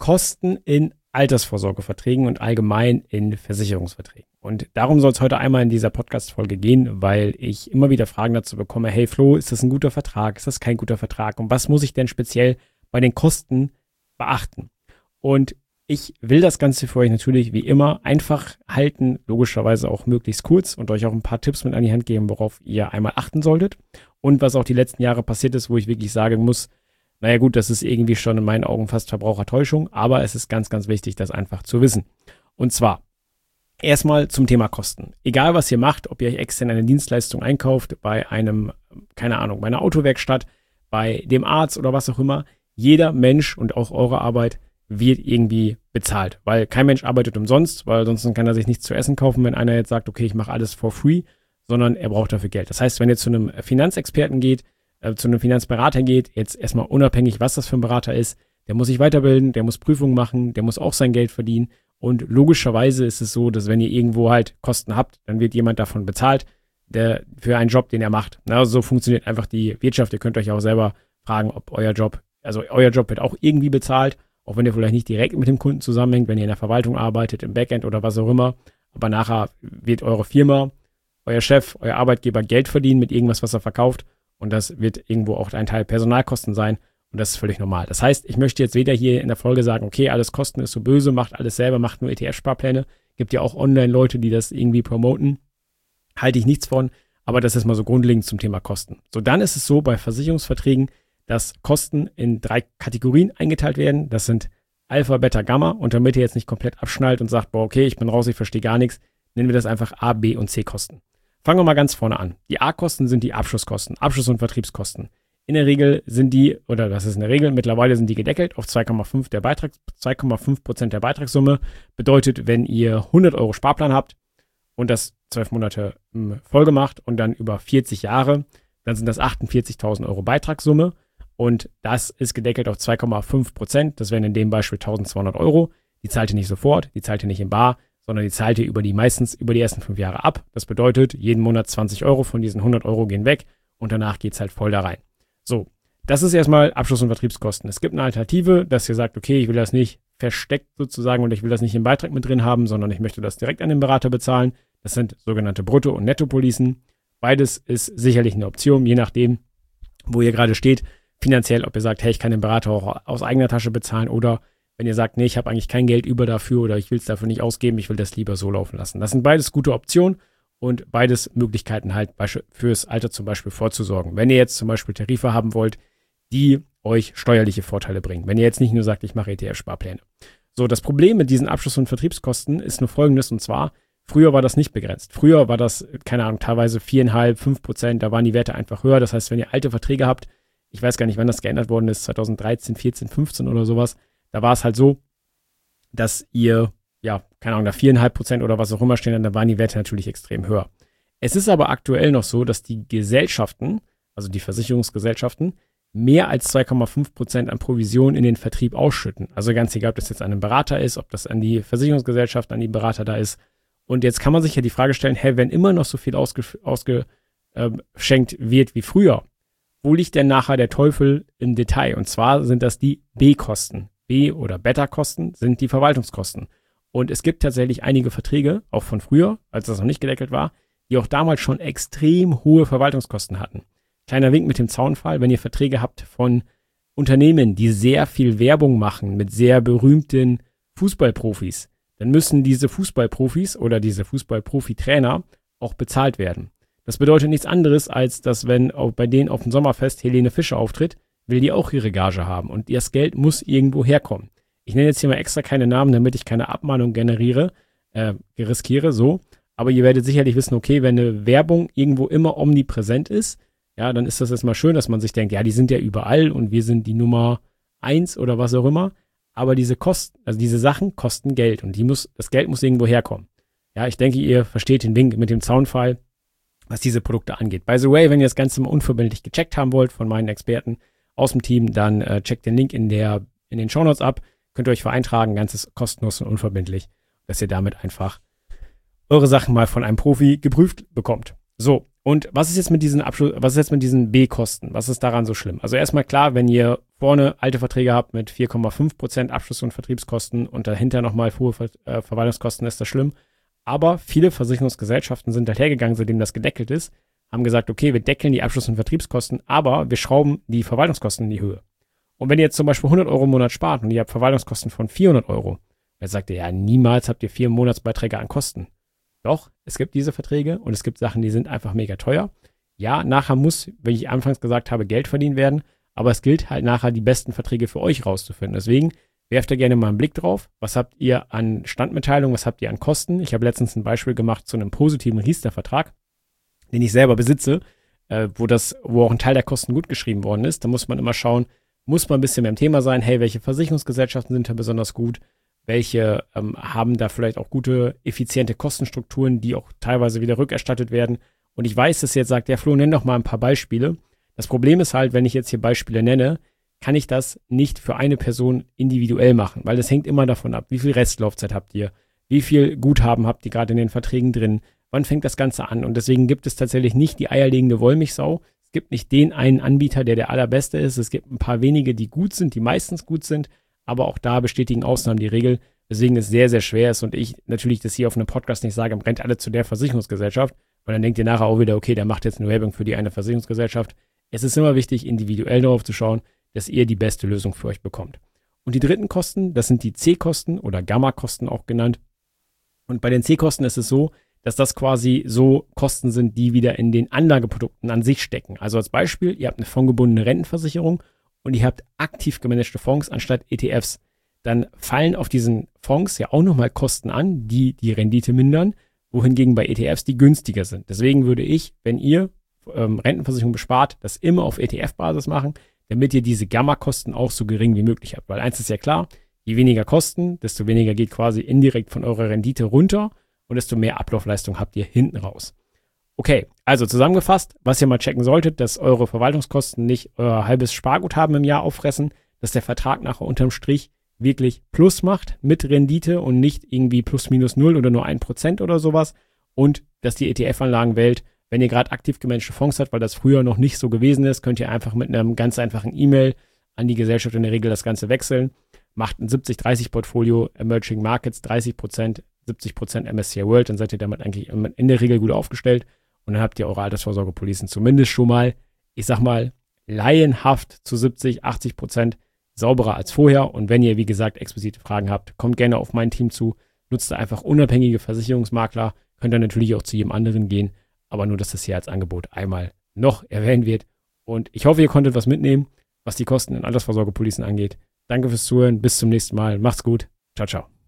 Kosten in Altersvorsorgeverträgen und allgemein in Versicherungsverträgen. Und darum soll es heute einmal in dieser Podcast-Folge gehen, weil ich immer wieder Fragen dazu bekomme, hey Flo, ist das ein guter Vertrag, ist das kein guter Vertrag und was muss ich denn speziell bei den Kosten beachten? Und ich will das Ganze für euch natürlich wie immer einfach halten, logischerweise auch möglichst kurz und euch auch ein paar Tipps mit an die Hand geben, worauf ihr einmal achten solltet und was auch die letzten Jahre passiert ist, wo ich wirklich sagen muss, naja gut, das ist irgendwie schon in meinen Augen fast Verbrauchertäuschung, aber es ist ganz, ganz wichtig, das einfach zu wissen. Und zwar erstmal zum Thema Kosten. Egal, was ihr macht, ob ihr euch extern eine Dienstleistung einkauft, bei einem, keine Ahnung, bei einer Autowerkstatt, bei dem Arzt oder was auch immer, jeder Mensch und auch eure Arbeit wird irgendwie bezahlt, weil kein Mensch arbeitet umsonst, weil sonst kann er sich nichts zu essen kaufen, wenn einer jetzt sagt, okay, ich mache alles for free, sondern er braucht dafür Geld. Das heißt, wenn ihr zu einem Finanzexperten geht, zu einem Finanzberater geht, jetzt erstmal unabhängig, was das für ein Berater ist, der muss sich weiterbilden, der muss Prüfungen machen, der muss auch sein Geld verdienen und logischerweise ist es so, dass wenn ihr irgendwo halt Kosten habt, dann wird jemand davon bezahlt, der für einen Job, den er macht. Also so funktioniert einfach die Wirtschaft. Ihr könnt euch auch selber fragen, ob euer Job wird auch irgendwie bezahlt, auch wenn ihr vielleicht nicht direkt mit dem Kunden zusammenhängt, wenn ihr in der Verwaltung arbeitet, im Backend oder was auch immer, aber nachher wird eure Firma, euer Chef, euer Arbeitgeber Geld verdienen mit irgendwas, was er verkauft. Und das wird irgendwo auch ein Teil Personalkosten sein. Und das ist völlig normal. Das heißt, ich möchte jetzt weder hier in der Folge sagen, okay, alles Kosten ist so böse, macht alles selber, macht nur ETF-Sparpläne. Gibt ja auch Online-Leute, die das irgendwie promoten. Halte ich nichts von. Aber das ist mal so grundlegend zum Thema Kosten. So, dann ist es so bei Versicherungsverträgen, dass Kosten in 3 Kategorien eingeteilt werden. Das sind Alpha, Beta, Gamma. Und damit ihr jetzt nicht komplett abschnallt und sagt, boah, okay, ich bin raus, ich verstehe gar nichts, nennen wir das einfach A, B und C Kosten. Fangen wir mal ganz vorne an. Die A-Kosten sind die Abschlusskosten, Abschluss- und Vertriebskosten. In der Regel sind die, oder das ist in der Regel, mittlerweile sind die gedeckelt auf 2,5% der Beitragssumme. Bedeutet, wenn ihr 100 Euro Sparplan habt und das 12 Monate Folge macht und dann über 40 Jahre, dann sind das 48.000 Euro Beitragssumme und das ist gedeckelt auf 2,5%. Das wären in dem Beispiel 1.200 Euro. Die zahlt ihr nicht sofort, die zahlt ihr nicht in bar, sondern die zahlt ihr meistens über die ersten 5 Jahre ab. Das bedeutet, jeden Monat 20 Euro von diesen 100 Euro gehen weg und danach geht es halt voll da rein. So, das ist erstmal Abschluss- und Vertriebskosten. Es gibt eine Alternative, dass ihr sagt, okay, ich will das nicht versteckt sozusagen und ich will das nicht im Beitrag mit drin haben, sondern ich möchte das direkt an den Berater bezahlen. Das sind sogenannte Brutto- und Nettopolicen. Beides ist sicherlich eine Option, je nachdem, wo ihr gerade steht, finanziell, ob ihr sagt, hey, ich kann den Berater auch aus eigener Tasche bezahlen oder wenn ihr sagt, nee, ich habe eigentlich kein Geld über dafür oder ich will es dafür nicht ausgeben, ich will das lieber so laufen lassen. Das sind beides gute Optionen und beides Möglichkeiten halt fürs Alter zum Beispiel vorzusorgen. Wenn ihr jetzt zum Beispiel Tarife haben wollt, die euch steuerliche Vorteile bringen. Wenn ihr jetzt nicht nur sagt, ich mache ETF-Sparpläne. So, das Problem mit diesen Abschluss- und Vertriebskosten ist nur folgendes und zwar, früher war das nicht begrenzt. Früher war das, keine Ahnung, teilweise 4,5%, 5%, da waren die Werte einfach höher. Das heißt, wenn ihr alte Verträge habt, ich weiß gar nicht, wann das geändert worden ist, 2013, 14, 15 oder sowas, da war es halt so, dass ihr, ja, keine Ahnung, da 4,5% oder was auch immer stehen, dann waren die Werte natürlich extrem höher. Es ist aber aktuell noch so, dass die Gesellschaften, also die Versicherungsgesellschaften, mehr als 2,5% an Provision in den Vertrieb ausschütten. Also ganz egal, ob das jetzt an einen Berater ist, ob das an die Versicherungsgesellschaft, an die Berater da ist. Und jetzt kann man sich ja die Frage stellen, hey, wenn immer noch so viel ausgeschenkt wird wie früher, wo liegt denn nachher der Teufel im Detail? Und zwar sind das die B-Kosten. B- oder Beta-Kosten sind die Verwaltungskosten. Und es gibt tatsächlich einige Verträge, auch von früher, als das noch nicht gedeckelt war, die auch damals schon extrem hohe Verwaltungskosten hatten. Kleiner Wink mit dem Zaunfall, wenn ihr Verträge habt von Unternehmen, die sehr viel Werbung machen mit sehr berühmten Fußballprofis, dann müssen diese Fußballprofis oder diese Fußballprofi-Trainer auch bezahlt werden. Das bedeutet nichts anderes, als dass wenn auch bei denen auf dem Sommerfest Helene Fischer auftritt, will die auch ihre Gage haben und das Geld muss irgendwo herkommen. Ich nenne jetzt hier mal extra keine Namen, damit ich keine Abmahnung riskiere, so. Aber ihr werdet sicherlich wissen, okay, wenn eine Werbung irgendwo immer omnipräsent ist, ja, dann ist das jetzt mal schön, dass man sich denkt, ja, die sind ja überall und wir sind die Nummer 1 oder was auch immer. Aber diese Kosten, also diese Sachen kosten Geld und das Geld muss irgendwo herkommen. Ja, ich denke, ihr versteht den Wink mit dem Zaunfall, was diese Produkte angeht. By the way, wenn ihr das Ganze mal unverbindlich gecheckt haben wollt von meinen Experten aus dem Team, dann checkt den Link in den Shownotes ab. Könnt ihr euch für eintragen, ganzes kostenlos und unverbindlich, dass ihr damit einfach eure Sachen mal von einem Profi geprüft bekommt. So, Und was ist jetzt mit diesen B-Kosten? Was ist daran so schlimm? Also erstmal klar, wenn ihr vorne alte Verträge habt mit 4,5% Abschluss- und Vertriebskosten und dahinter nochmal hohe Verwaltungskosten, ist das schlimm. Aber viele Versicherungsgesellschaften sind dahergegangen, seitdem das gedeckelt ist, haben gesagt, okay, wir deckeln die Abschluss- und Vertriebskosten, aber wir schrauben die Verwaltungskosten in die Höhe. Und wenn ihr jetzt zum Beispiel 100 Euro im Monat spart und ihr habt Verwaltungskosten von 400 Euro, dann sagt ihr, ja, niemals habt ihr 4 Monatsbeiträge an Kosten. Doch, es gibt diese Verträge und es gibt Sachen, die sind einfach mega teuer. Ja, nachher muss, wie ich anfangs gesagt habe, Geld verdient werden, aber es gilt halt nachher, die besten Verträge für euch rauszufinden. Deswegen werft da gerne mal einen Blick drauf. Was habt ihr an Standmitteilungen, was habt ihr an Kosten? Ich habe letztens ein Beispiel gemacht zu einem positiven Riester-Vertrag, den ich selber besitze, wo auch ein Teil der Kosten gut geschrieben worden ist. Da muss man immer schauen, muss man ein bisschen mehr im Thema sein, hey, welche Versicherungsgesellschaften sind da besonders gut? Welche haben da vielleicht auch gute, effiziente Kostenstrukturen, die auch teilweise wieder rückerstattet werden. Und ich weiß, dass ihr jetzt sagt, ja Flo, nenn doch mal ein paar Beispiele. Das Problem ist halt, wenn ich jetzt hier Beispiele nenne, kann ich das nicht für eine Person individuell machen, weil das hängt immer davon ab, wie viel Restlaufzeit habt ihr, wie viel Guthaben habt ihr gerade in den Verträgen drin, wann fängt das Ganze an. Und deswegen gibt es tatsächlich nicht die eierlegende Wollmilchsau. Es gibt nicht den einen Anbieter, der der allerbeste ist. Es gibt ein paar wenige, die gut sind, die meistens gut sind. Aber auch da bestätigen Ausnahmen die Regel, weswegen es sehr, sehr schwer ist und ich natürlich das hier auf einem Podcast nicht sage, rennt alle zu der Versicherungsgesellschaft, weil dann denkt ihr nachher auch wieder, okay, der macht jetzt eine Werbung für die eine Versicherungsgesellschaft. Es ist immer wichtig, individuell darauf zu schauen, dass ihr die beste Lösung für euch bekommt. Und die dritten Kosten, das sind die C-Kosten oder Gamma-Kosten auch genannt. Und bei den C-Kosten ist es so, dass das quasi so Kosten sind, die wieder in den Anlageprodukten an sich stecken. Also als Beispiel, ihr habt eine fondgebundene Rentenversicherung und ihr habt aktiv gemanagte Fonds anstatt ETFs, dann fallen auf diesen Fonds ja auch nochmal Kosten an, die die Rendite mindern, wohingegen bei ETFs die günstiger sind. Deswegen würde ich, wenn ihr Rentenversicherung bespart, das immer auf ETF-Basis machen, damit ihr diese Gamma-Kosten auch so gering wie möglich habt. Weil eins ist ja klar, je weniger Kosten, desto weniger geht quasi indirekt von eurer Rendite runter und desto mehr Ablaufleistung habt ihr hinten raus. Okay, also zusammengefasst, was ihr mal checken solltet, dass eure Verwaltungskosten nicht euer halbes Sparguthaben im Jahr auffressen, dass der Vertrag nachher unterm Strich wirklich Plus macht mit Rendite und nicht irgendwie plus minus 0 oder nur 1% oder sowas und dass die ETF-Anlagenwelt, wenn ihr gerade aktiv gemanagte Fonds habt, weil das früher noch nicht so gewesen ist, könnt ihr einfach mit einem ganz einfachen E-Mail an die Gesellschaft in der Regel das Ganze wechseln, macht ein 70-30-Portfolio, Emerging Markets 30%, 70% MSCI World, dann seid ihr damit eigentlich in der Regel gut aufgestellt. Und dann habt ihr eure Altersvorsorgepolicen zumindest schon mal, ich sag mal, laienhaft zu 70-80% sauberer als vorher. Und wenn ihr, wie gesagt, explizite Fragen habt, kommt gerne auf mein Team zu. Nutzt einfach unabhängige Versicherungsmakler. Könnt ihr natürlich auch zu jedem anderen gehen. Aber nur, dass das hier als Angebot einmal noch erwähnt wird. Und ich hoffe, ihr konntet was mitnehmen, was die Kosten in Altersvorsorgepolicen angeht. Danke fürs Zuhören. Bis zum nächsten Mal. Macht's gut. Ciao, ciao.